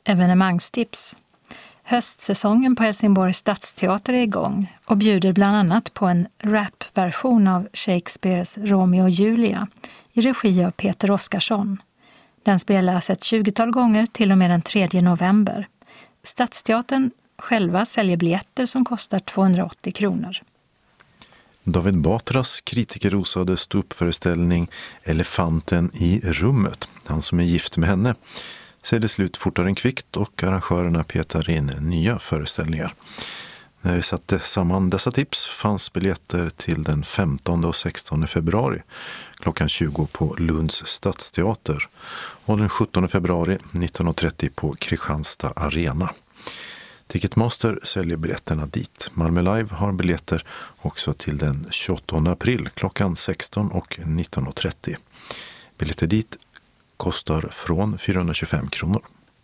Evenemangstips. Höstsäsongen på Helsingborgs stadsteater är igång och bjuder bland annat på en rapversion av Shakespeares Romeo och Julia i regi av Peter Oskarsson. Den spelas ett 20-tal gånger till och med den 3 november. Stadsteatern själva säljer biljetter som kostar 280 kronor. David Batras kritikerrosade ståuppföreställning Elefanten i rummet, han som är gift med henne, säljer slut fortare än kvickt och arrangörerna petar in nya föreställningar. När vi satte samman dessa tips fanns biljetter till den 15 och 16 februari klockan 20 på Lunds stadsteater och den 17 februari 19.30 på Kristianstad Arena. Ticketmaster säljer biljetterna dit. Malmö Live har biljetter också till den 28 april klockan 16 och 19.30. Biljetter dit kostar från 425 kronor.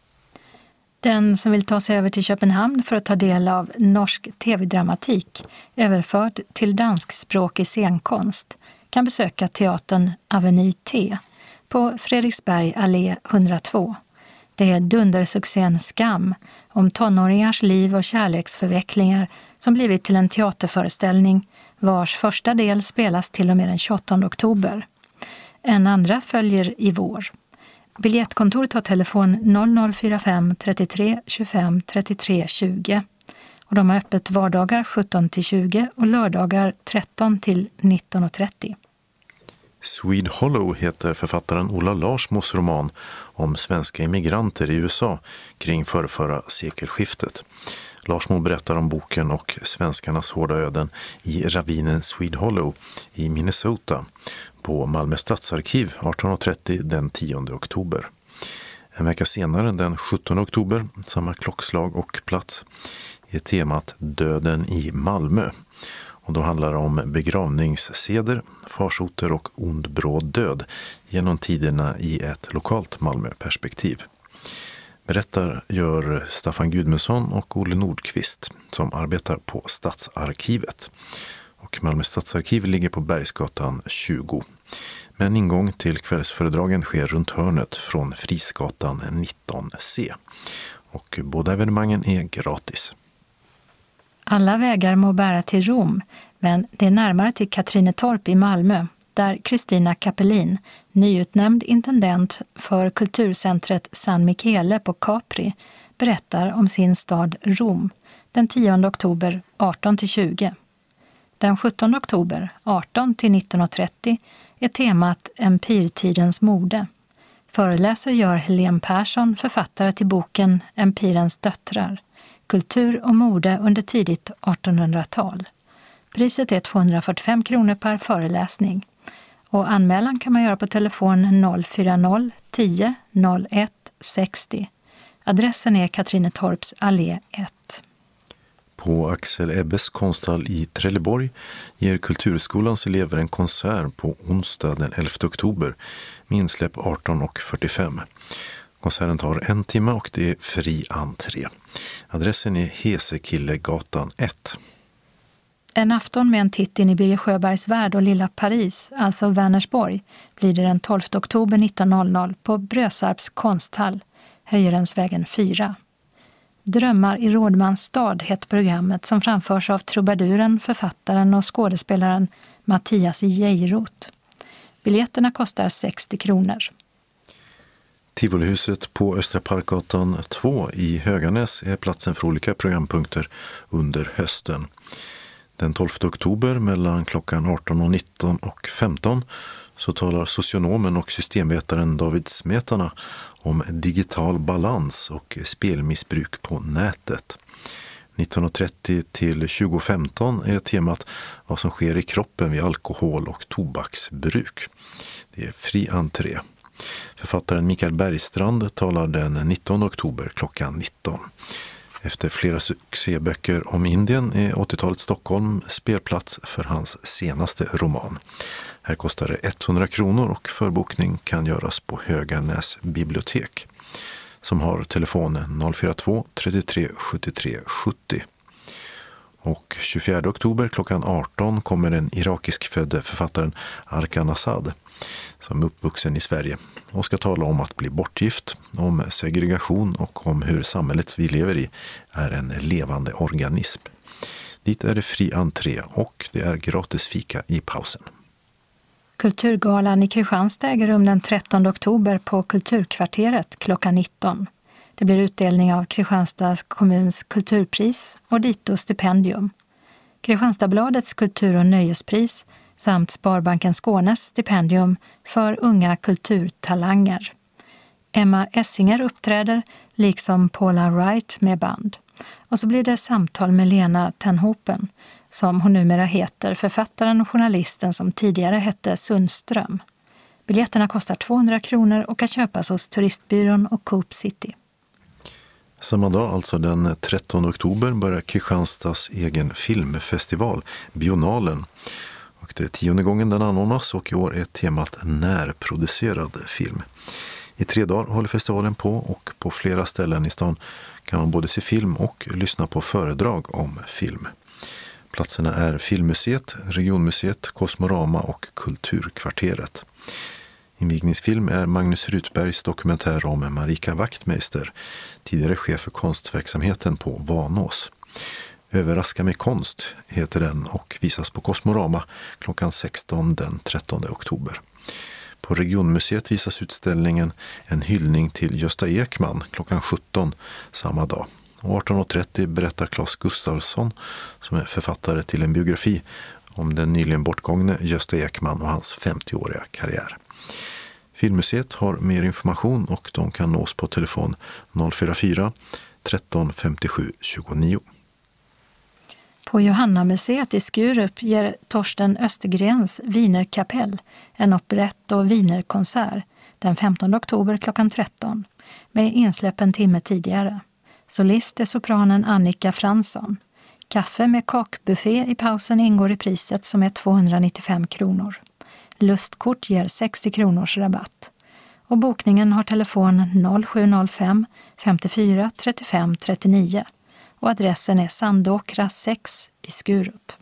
Den som vill ta sig över till Köpenhamn för att ta del av norsk tv-dramatik överförd till danskspråkig scenkonst kan besöka teatern Avenue T på Fredriksberg allé 102. Det är dundersuccén Skam om tonåringars liv och kärleksförvecklingar som blivit till en teaterföreställning vars första del spelas till och med den 28 oktober. En andra följer i vår. Biljettkontoret har telefon 0045 33 25 33 20 och de har öppet vardagar 17-20 och lördagar 13-19.30. Swede Hollow heter författaren Ola Larsmos roman om svenska immigranter i USA kring förrförra sekelskiftet. Larsmo berättar om boken och svenskarnas hårda öden i ravinen Swede Hollow i Minnesota på Malmö stadsarkiv 18.30 den 10 oktober. En vecka senare, den 17 oktober, samma klockslag och plats, är temat Döden i Malmö. Och då handlar det om begravningsseder, farsoter och ond bråd död genom tiderna i ett lokalt Malmöperspektiv. Berättar gör Staffan Gudmundsson och Olle Nordqvist som arbetar på Stadsarkivet. Och Malmö stadsarkiv ligger på Bergsgatan 20. Men ingång till kvällsföredragen sker runt hörnet från Frisgatan 19C. Och båda evenemangen är gratis. Alla vägar må bära till Rom, men det är närmare till Katrinetorp i Malmö, där Kristina Kapelin, nyutnämnd intendent för kulturcentret San Michele på Capri, berättar om sin stad Rom den 10 oktober 18-20. Den 17 oktober 18-19.30 är temat Empirtidens mode. Föreläsare gör Helene Persson, författare till boken Empirens döttrar. Kultur och mode under tidigt 1800-tal. Priset är 245 kronor per föreläsning. Och anmälan kan man göra på telefon 040 10 01 60. Adressen är Katrinetorps allé 1. På Axel Ebbes konsthall i Trelleborg ger Kulturskolans elever en konsert på onsdag den 11 oktober med insläpp 18.45. Konserten tar 1 timme och det är fri entré. Adressen är Hesekillegatan 1. En afton med en titt in i Birger Sjöbergs värld och lilla Paris, alltså Vänersborg, blir det den 12 oktober 19.00 på Brösarps konsthall, Höjerensvägen 4. Drömmar i Rådmans stad heter programmet som framförs av trubaduren, författaren och skådespelaren Mattias Geiroth. Biljetterna kostar 60 kronor. Tivolihuset på Östra Parkgatan 2 i Höganäs är platsen för olika programpunkter under hösten. Den 12 oktober mellan klockan 18.19 och 15 så talar socionomen och systemvetaren David Smetana om digital balans och spelmissbruk på nätet. 19.30 till 20.15 är temat vad som sker i kroppen vid alkohol- och tobaksbruk. Det är fri entré. Författaren Mikael Bergstrand talar den 19 oktober klockan 19. Efter flera succéböcker om Indien är 80-talets Stockholm spelplats för hans senaste roman. Här kostar det 100 kronor och förbokning kan göras på Höganäs bibliotek som har telefon 042 33 73 70. Och 24 oktober klockan 18 kommer den irakisk-födde författaren Arkan Assad, som är uppvuxen i Sverige, och ska tala om att bli bortgift, om segregation och om hur samhället vi lever i är en levande organism. Dit är det fri entré och det är gratis fika i pausen. Kulturgalan i Kristianstad äger rum den 13 oktober på Kulturkvarteret klockan 19. Det blir utdelning av Kristianstads kommuns kulturpris och dito stipendium. Kristianstadsbladets kultur- och nöjespris samt Sparbanken Skånes stipendium för unga kulturtalanger. Emma Essinger uppträder liksom Paula Wright med band. Och så blir det samtal med Lena Tenhopen, som hon numera heter, författaren och journalisten som tidigare hette Sundström. Biljetterna kostar 200 kronor och kan köpas hos Turistbyrån och Coop City. Samma dag, alltså den 13 oktober, börjar Kristianstads egen filmfestival, Bionalen. Och det är 10:e gången den anordnas och i år är temat närproducerad film. I 3 dagar håller festivalen på och på flera ställen i stan kan man både se film och lyssna på föredrag om film. Platserna är Filmmuseet, Regionmuseet, Kosmorama och Kulturkvarteret. Invigningsfilm är Magnus Rutbergs dokumentär om Marika Wachtmeister, tidigare chef för konstverksamheten på Vanås. Överraska med konst heter den och visas på Kosmorama klockan 16 den 13 oktober. På Regionmuseet visas utställningen En hyllning till Gösta Ekman klockan 17 samma dag. Och 18.30 berättar Claes Gustafsson, som är författare till en biografi, om den nyligen bortgångne Gösta Ekman och hans 50-åriga karriär. Filmmuseet har mer information och de kan nås på telefon 044 13 57 29. På Johannamuseet i Skurup ger Torsten Östergrens Wienerkapell en operett- och wienerkonsert den 15 oktober klockan 13 med insläpp en timme tidigare. Solist är sopranen Annika Fransson. Kaffe med kakbuffé i pausen ingår i priset som är 295 kronor. Lustkort ger 60 kronors rabatt. Och bokningen har telefon 0705 54 35 39 och adressen är Sandåkra 6 i Skurup.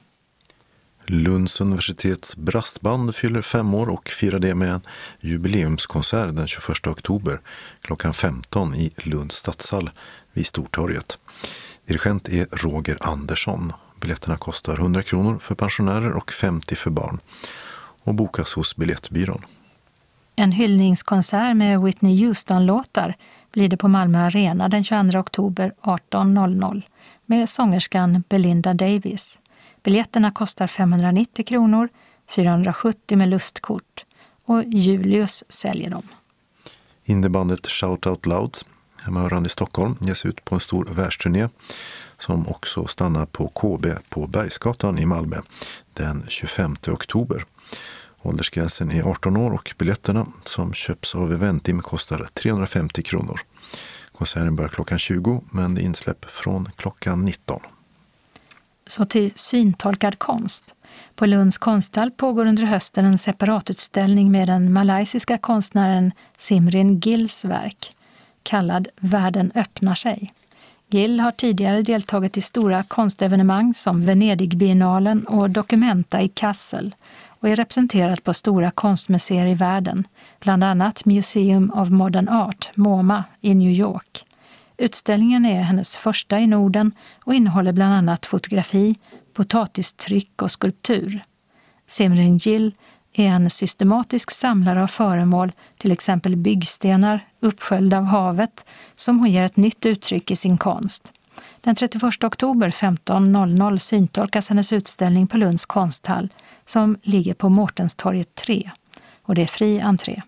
Lunds universitets brassband fyller 5 år och firar det med en jubileumskonsert den 21 oktober klockan 15 i Lunds stadshall vid Stortorget. Dirigent är Roger Andersson. Biljetterna kostar 100 kronor för pensionärer och 50 för barn och bokas hos Biljettbyrån. En hyllningskonsert med Whitney Houston-låtar blir det på Malmö Arena den 22 oktober 18.00 med sångerskan Belinda Davis. Biljetterna kostar 590 kronor, 470 med lustkort och Julius säljer dem. Indiebandet Shout Out Loud, hemmahörande i Stockholm, ges ut på en stor världsturné som också stannar på KB på Bergsgatan i Malmö den 25 oktober. Åldersgränsen är 18 år och biljetterna som köps av Eventim kostar 350 kronor. Konserten börjar klockan 20 men det är insläpp från klockan 19. Så till syntolkad konst. På Lunds konsthall pågår under hösten en separatutställning med den malaysiska konstnären Simrin Gills verk, kallad Världen öppnar sig. Gill har tidigare deltagit i stora konstevenemang som Venedigbiennalen och Documenta i Kassel och är representerad på stora konstmuseer i världen, bland annat Museum of Modern Art, MoMA, i New York. Utställningen är hennes första i Norden och innehåller bland annat fotografi, potatistryck och skulptur. Simrin Gill är en systematisk samlare av föremål, till exempel byggstenar, uppsköljda av havet, som hon ger ett nytt uttryck i sin konst. Den 31 oktober 15.00 syntolkas hennes utställning på Lunds konsthall som ligger på Mårtenstorget 3 och det är fri entré.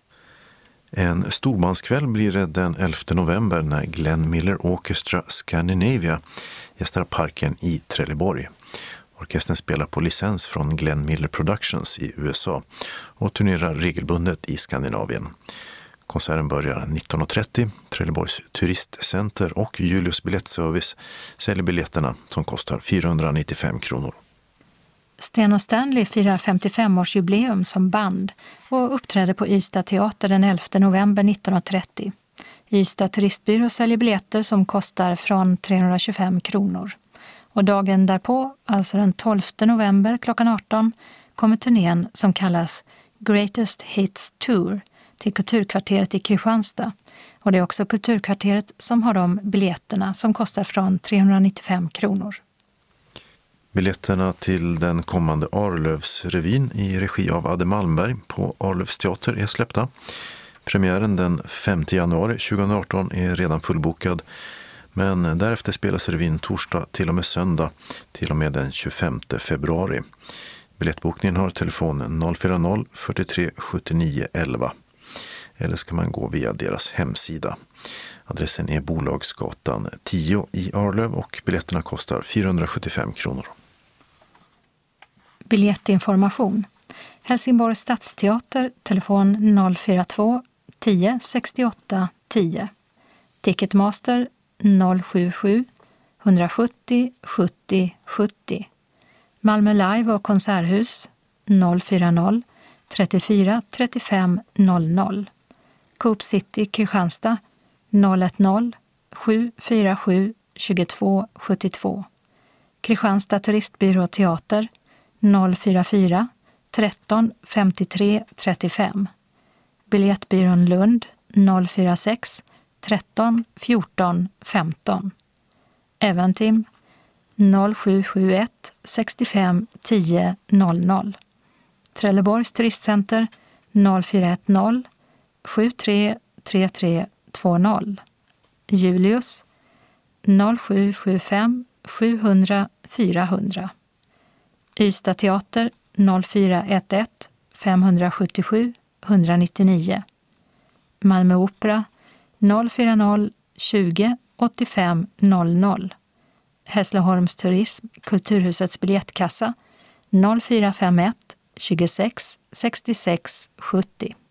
En storbandskväll blir det den 11 november när Glenn Miller Orchestra Scandinavia gästar parken i Trelleborg. Orkestern spelar på licens från Glenn Miller Productions i USA och turnerar regelbundet i Skandinavien. Konserten börjar 19.30. Trelleborgs turistcenter och Julius biljettservice säljer biljetterna som kostar 495 kronor. Sten och Stanley firar 55-årsjubileum som band och uppträder på Ystad teater den 11 november 19.30. Ystad turistbyrå säljer biljetter som kostar från 325 kronor. Och dagen därpå, alltså den 12 november klockan 18, kommer turnén som kallas Greatest Hits Tour till Kulturkvarteret i Kristianstad. Och det är också Kulturkvarteret som har de biljetterna som kostar från 395 kronor. Biljetterna till den kommande Arlövsrevyn i regi av Adde Malmberg på Arlövs teater är släppta. Premiären den 5 januari 2018 är redan fullbokad, men därefter spelas revyn torsdag till och med söndag till och med den 25 februari. Biljettbokningen har telefon 040 43 79 11 eller ska man gå via deras hemsida. Adressen är Bolagsgatan 10 i Arlöv och biljetterna kostar 475 kronor. Biljettinformation. Helsingborgs stadsteater, telefon 042 10 68 10. Ticketmaster 077 170 70 70. Malmö Live och konserthus 040 34 35 00. Coop City Kristianstad 010 747 22 72. Kristianstad Turistbyrå Teater 044 13 53 35. Biljettbyrån Lund 046 13 14 15. Eventim 0771 65 10 00. Trelleborgs turistcenter 0410 73 33 20. Julius 0775 700 400. Ystad teater 0411 577 199. Malmö opera 040 20 85 00. Hässleholms turism, Kulturhusets biljettkassa 0451 26 66 70.